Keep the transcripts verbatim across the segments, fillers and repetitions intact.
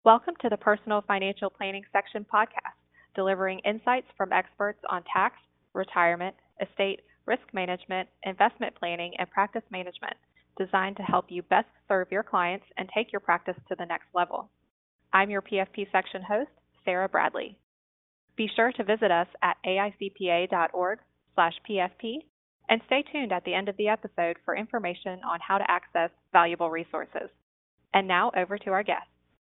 Welcome to the Personal Financial Planning Section podcast, delivering insights from experts on tax, retirement, estate, risk management, investment planning, and practice management, designed to help you best serve your clients and take your practice to the next level. I'm your P F P section host, Sarah Bradley. Be sure to visit us at aicpa.org slash PFP and stay tuned at the end of the episode for information on how to access valuable resources. And now over to our guest.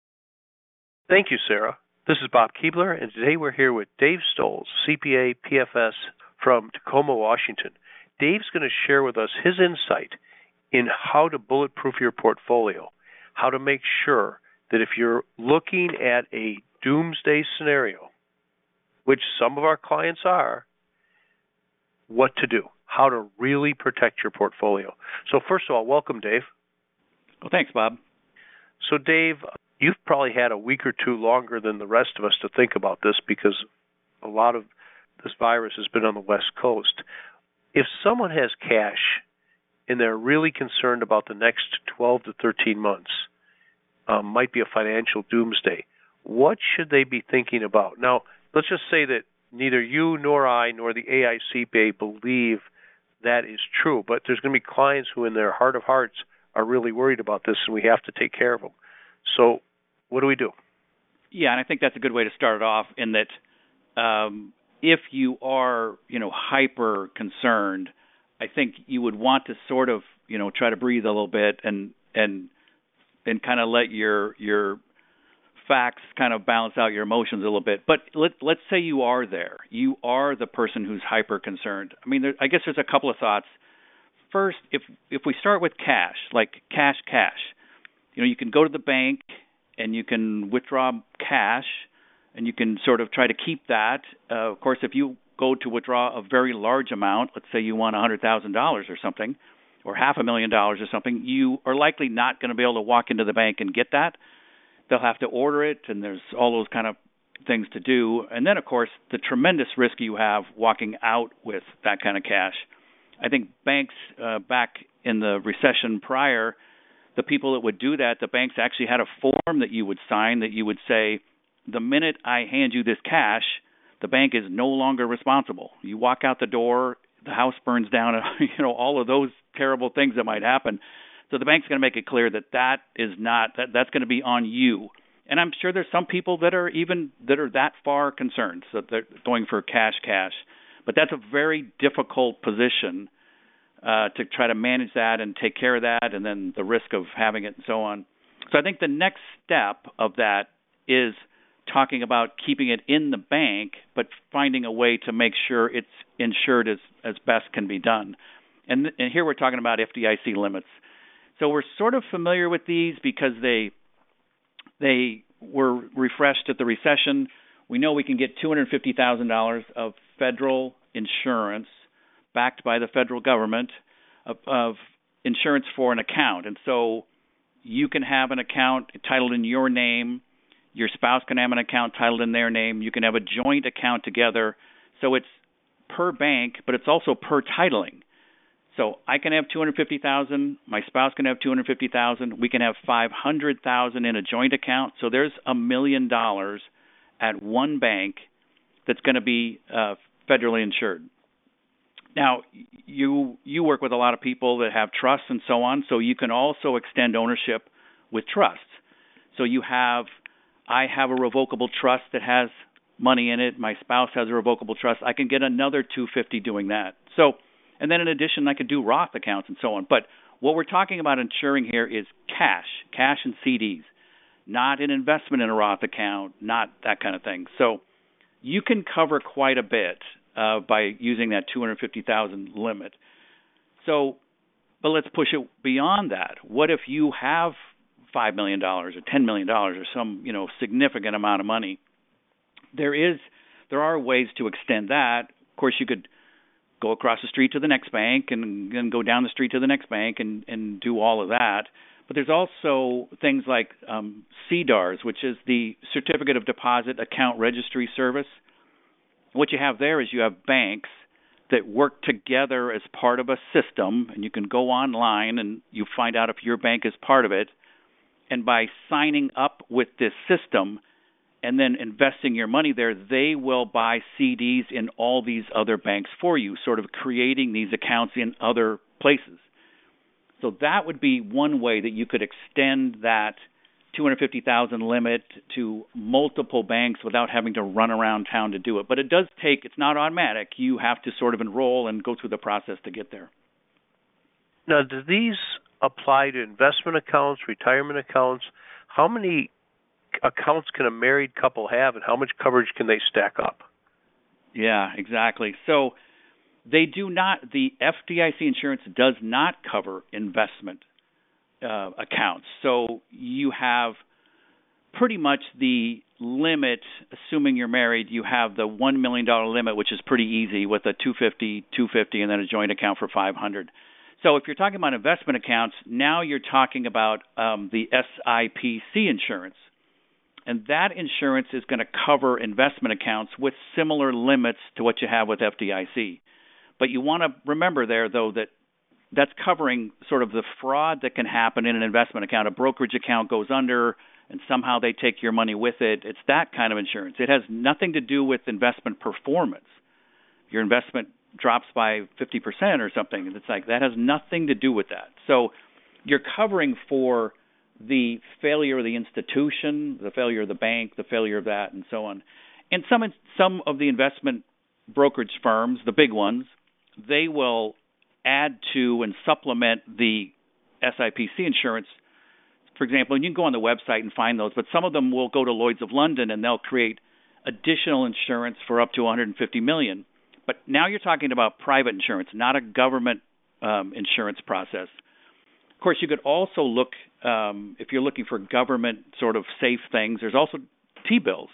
Thank you, Sarah. This is Bob Keebler, and today we're here with Dave Stolz, C P A, P F S from Tacoma, Washington. Dave's going to share with us his insight in how to bulletproof your portfolio, how to make sure that if you're looking at a doomsday scenario, which some of our clients are, what to do, how to really protect your portfolio. So first of all, welcome, Dave. Well, thanks, Bob. So, Dave, you've probably had a week or two longer than the rest of us to think about this because a lot of this virus has been on the West Coast. If someone has cash and they're really concerned about the next twelve to thirteen months, um, might be a financial doomsday, what should they be thinking about? Now, let's just say that neither you nor I nor the A I C P A believe that is true, but there's going to be clients who in their heart of hearts are really worried about this, and we have to take care of them. So what do we do? Yeah, and I think that's a good way to start it off in that um, if you are, you know, hyper concerned, I think you would want to sort of, you know, try to breathe a little bit and and and kind of let your your facts kind of balance out your emotions a little bit. But let, let's say you are there. You are the person who's hyper concerned. I mean, there, I guess there's a couple of thoughts. First, if if we start with cash, like cash, cash, you know, you can go to the bank and you can withdraw cash and you can sort of try to keep that. Uh, of course, if you go to withdraw a very large amount, let's say you want one hundred thousand dollars or something, or half a million dollars or something, you are likely not going to be able to walk into the bank and get that. They'll have to order it, and there's all those kind of things to do. And then, of course, the tremendous risk you have walking out with that kind of cash. I think banks uh, back in the recession prior, the people that would do that, the banks actually had a form that you would sign that you would say, the minute I hand you this cash, the bank is no longer responsible. You walk out the door, the house burns down, you know, all of those terrible things that might happen. So the bank's going to make it clear that that is not, that that's going to be on you. And I'm sure there's some people that are even, that are that far concerned, so they're going for cash, cash. But that's a very difficult position uh, to try to manage that and take care of that, and then the risk of having it and so on. So I think the next step of that is talking about keeping it in the bank, but finding a way to make sure it's insured as, as best can be done. And, and here we're talking about F D I C limits. So we're sort of familiar with these because they they were refreshed at the recession. We know we can get two hundred fifty thousand dollars of federal insurance backed by the federal government of, of insurance for an account. And so you can have an account titled in your name. Your spouse can have an account titled in their name. You can have a joint account together. So it's per bank, but it's also per titling. So I can have two hundred fifty thousand dollars, my spouse can have two hundred fifty thousand dollars, we can have five hundred thousand dollars in a joint account. So there's a million dollars at one bank that's going to be uh, federally insured. Now, you you work with a lot of people that have trusts and so on, so you can also extend ownership with trusts. So you have, I have a revocable trust that has money in it, my spouse has a revocable trust, I can get another two hundred fifty doing that. So, and then in addition, I could do Roth accounts and so on. But what we're talking about insuring here is cash, cash and C Ds, not an investment in a Roth account, not that kind of thing. So you can cover quite a bit uh, by using that two hundred fifty thousand dollars limit. So, but let's push it beyond that. What if you have five million dollars or ten million dollars or some, you know, significant amount of money? There is, there are ways to extend that. Of course, you could go across the street to the next bank and then go down the street to the next bank and, and do all of that. But there's also things like um, C D A Rs, which is the Certificate of Deposit Account Registry Service. What you have there is you have banks that work together as part of a system, and you can go online and you find out if your bank is part of it. And by signing up with this system and then investing your money there, they will buy C Ds in all these other banks for you, sort of creating these accounts in other places. So that would be one way that you could extend that two hundred fifty thousand dollars limit to multiple banks without having to run around town to do it. But it does take, it's not automatic. You have to sort of enroll and go through the process to get there. Now, do these apply to investment accounts, retirement accounts? How many accounts can a married couple have, and how much coverage can they stack up? Yeah, exactly. So they do not, the F D I C insurance does not cover investment uh, accounts. So you have pretty much the limit, assuming you're married, you have the one million dollars limit, which is pretty easy with a two hundred fifty thousand dollars, two hundred fifty thousand dollars, and then a joint account for five hundred thousand dollars. So if you're talking about investment accounts, now you're talking about um, the S I P C insurance. And that insurance is going to cover investment accounts with similar limits to what you have with F D I C. But you want to remember there, though, that that's covering sort of the fraud that can happen in an investment account. A brokerage account goes under, and somehow they take your money with it. It's that kind of insurance. It has nothing to do with investment performance. Your investment drops by fifty percent or something. It's like that has nothing to do with that. So you're covering for the failure of the institution, the failure of the bank, the failure of that, and so on. And some some of the investment brokerage firms, the big ones, they will add to and supplement the S I P C insurance. For example, and you can go on the website and find those, but some of them will go to Lloyd's of London and they'll create additional insurance for up to one hundred fifty million dollars. But now you're talking about private insurance, not a government um, insurance process. Of course, you could also look, um, if you're looking for government sort of safe things, there's also T-bills,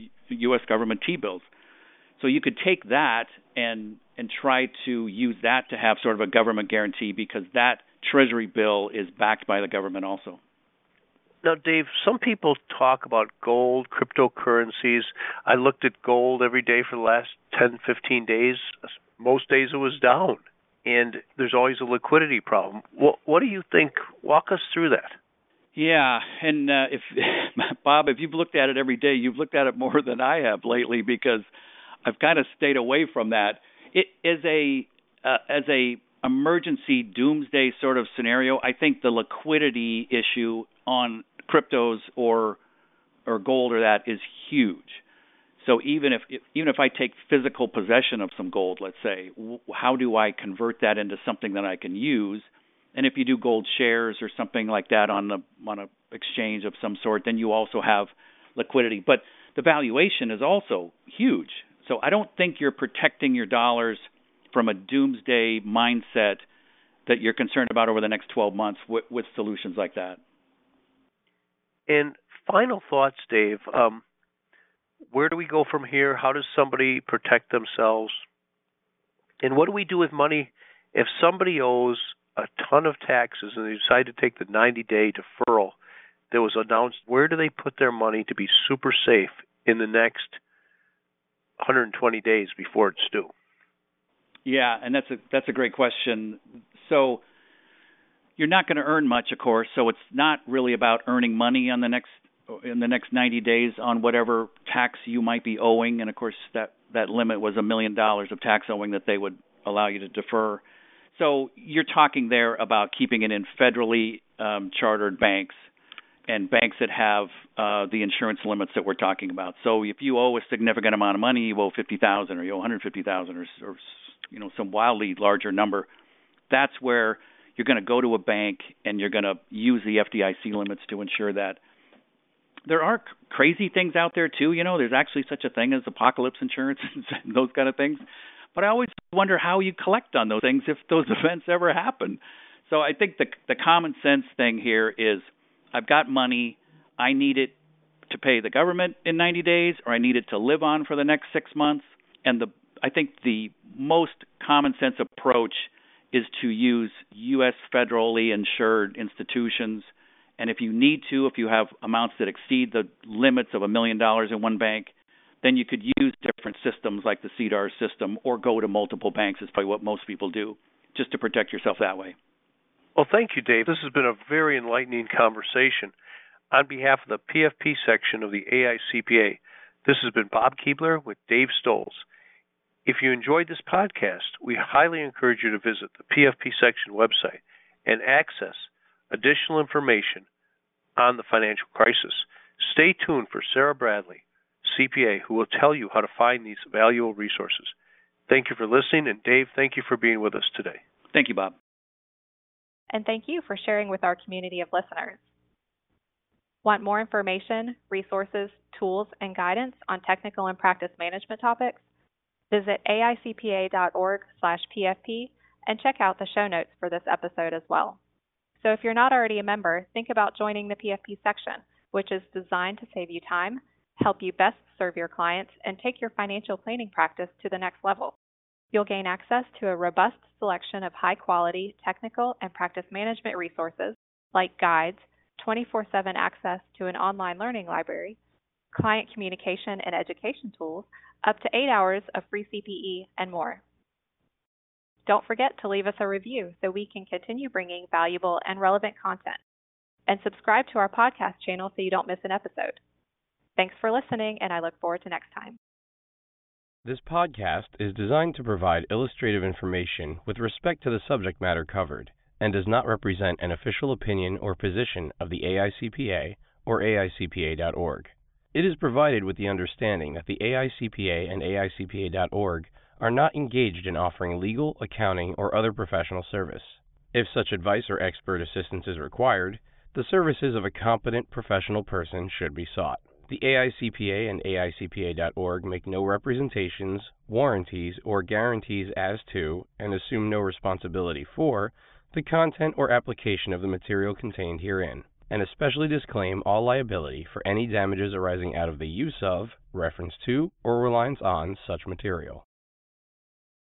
U S government T-bills. So you could take that and and try to use that to have sort of a government guarantee because that Treasury bill is backed by the government also. Now, Dave, some people talk about gold, cryptocurrencies. I looked at gold every day for the last ten, fifteen days. Most days it was down, and there's always a liquidity problem. What, what do you think? Walk us through that. Yeah, and uh, if Bob, if you've looked at it every day, you've looked at it more than I have lately because I've kind of stayed away from that. It is a uh, as a emergency doomsday sort of scenario. I think the liquidity issue on cryptos or or gold or that is huge. So even if, if even if I take physical possession of some gold, let's say, w- how do I convert that into something that I can use? And if you do gold shares or something like that on the on a exchange of some sort, then you also have liquidity. But the valuation is also huge. So I don't think you're protecting your dollars from a doomsday mindset that you're concerned about over the next twelve months with, with solutions like that. And final thoughts, Dave. Um, where do we go from here? How does somebody protect themselves? And what do we do with money if somebody owes a ton of taxes and they decide to take the ninety-day deferral that was announced? Where do they put their money to be super safe in the next one hundred twenty days before it's due? Yeah, and that's a that's a great question. So you're not going to earn much, of course, so it's not really about earning money on the next in the next ninety days on whatever tax you might be owing. And of course, that, that limit was a million dollars of tax owing that they would allow you to defer. So you're talking there about keeping it in federally um, chartered banks and banks that have uh, the insurance limits that we're talking about. So if you owe a significant amount of money, you owe fifty thousand dollars or you owe one hundred fifty thousand dollars or, or you know some wildly larger number, that's where you're going to go to a bank and you're going to use the F D I C limits to ensure that. There are crazy things out there too. You know, there's actually such a thing as apocalypse insurance and those kind of things. But I always wonder how you collect on those things if those events ever happen. So I think the the common sense thing here is I've got money. I need it to pay the government in ninety days, or I need it to live on for the next six months. And the I think the most common sense approach is to use U S federally insured institutions. And if you need to, if you have amounts that exceed the limits of a million dollars in one bank, then you could use different systems like the C D A R S system or go to multiple banks is probably what most people do, just to protect yourself that way. Well, thank you, Dave. This has been a very enlightening conversation. On behalf of the P F P section of the A I C P A, this has been Bob Keebler with Dave Stoles. If you enjoyed this podcast, we highly encourage you to visit the P F P section website and access additional information on the financial crisis. Stay tuned for Sarah Bradley, C P A, who will tell you how to find these valuable resources. Thank you for listening, and Dave, thank you for being with us today. Thank you, Bob. And thank you for sharing with our community of listeners. Want more information, resources, tools, and guidance on technical and practice management topics? Visit aicpa.org slash PFP and check out the show notes for this episode as well. So if you're not already a member, think about joining the P F P section, which is designed to save you time, help you best serve your clients, and take your financial planning practice to the next level. You'll gain access to a robust selection of high-quality technical and practice management resources like guides, twenty-four seven access to an online learning library, client communication and education tools, up to eight hours of free C P E, and more. Don't forget to leave us a review so we can continue bringing valuable and relevant content. And subscribe to our podcast channel so you don't miss an episode. Thanks for listening, and I look forward to next time. This podcast is designed to provide illustrative information with respect to the subject matter covered and does not represent an official opinion or position of the A I C P A or A I C P A dot org. It is provided with the understanding that the A I C P A and A I C P A dot org are not engaged in offering legal, accounting, or other professional service. If such advice or expert assistance is required, the services of a competent professional person should be sought. The A I C P A and A I C P A dot org make no representations, warranties, or guarantees as to, and assume no responsibility for, the content or application of the material contained herein, and especially disclaim all liability for any damages arising out of the use of, reference to, or reliance on such material.